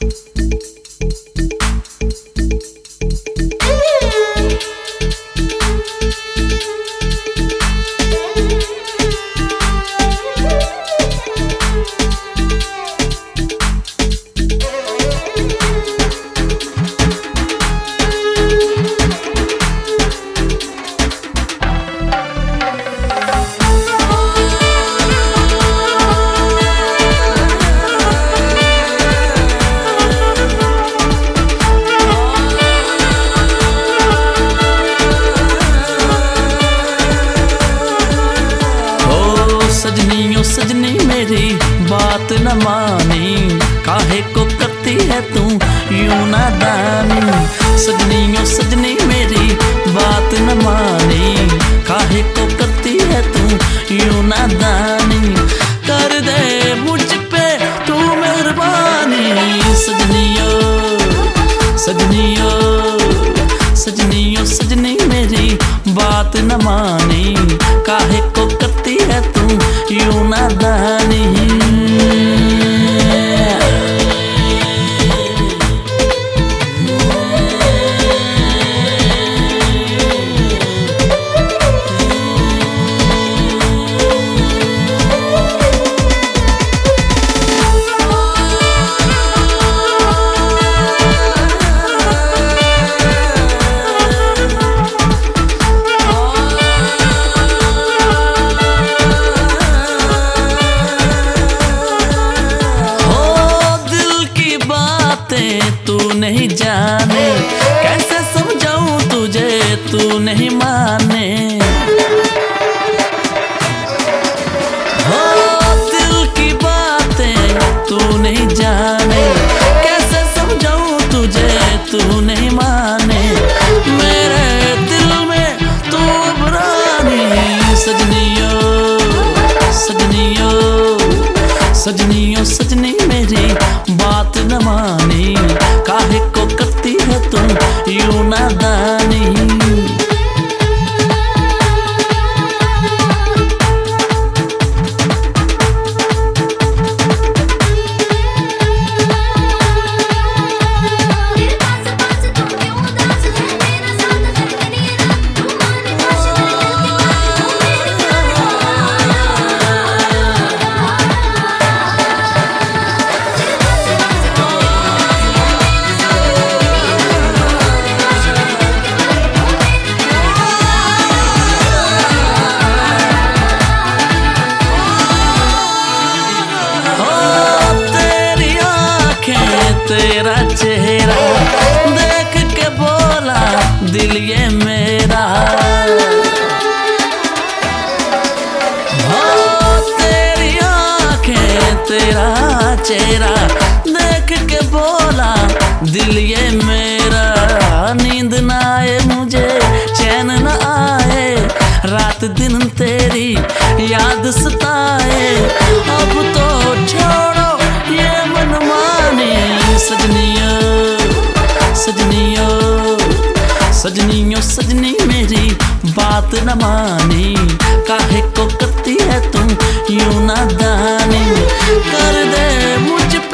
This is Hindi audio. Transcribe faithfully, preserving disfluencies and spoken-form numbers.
सजनी मेरी बात न मानी, काहे को करती है तू यूं नादानी। सजनी ओ सजनी मेरी बात न मानी, काहे को करती है तू यूं नादानी। कर दे मुझ पे तू मेहरबानी। सजनी ओ सजनी ओ सजनी ओ सजनी मेरी बात न मानी, काहे को करती है तू यूं नादानी। तू नहीं जाने, कैसे समझाऊं तुझे तू नहीं माने। हो दिल की बातें तू नहीं जाने, कैसे समझाऊं तुझे तू नहीं माने। मेरे दिल में तू बुरानी। सजनियो सजनियो सजनियो सजनी मेरी बात न मानी, काहे को करती है तुम यूं नादानी। तेरा चेहरा देख के बोला दिल ये मेरा। हो तेरी आंखें तेरा चेहरा देख के बोला दिल ये मेरा। नींद ना आए मुझे चैन न आए, रात दिन तेरी याद सताए। अब तो छोड़ो ये मनमानी। सजनियो सजनियो सजनियो सजनी मेरी बात न मानी, काहे को करती है तुम यूं नादानी। कर दे मुझ